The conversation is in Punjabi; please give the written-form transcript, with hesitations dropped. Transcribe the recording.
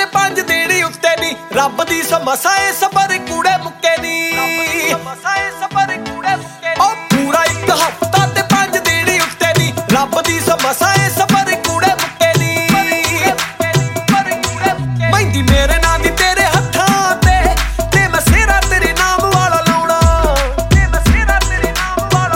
5 ਦਿਨ ਉੱਤੇ ਨੀ ਰੱਬ ਦੀ ਸਮਸਾ ਏ ਸਬਰ ਕੂੜੇ ਮੁੱਕੇ ਨੀ ਉਹ ਪੂਰਾ ਇੱਕ ਹਫ਼ਤਾ ਤੇ 5 ਦਿਨ ਉੱਤੇ ਨੀ ਰੱਬ ਦੀ ਸਮਸਾ ਏ ਸਬਰ ਕੂੜੇ ਮੁੱਕੇ ਨੀ ਮਹਿੰਦੀ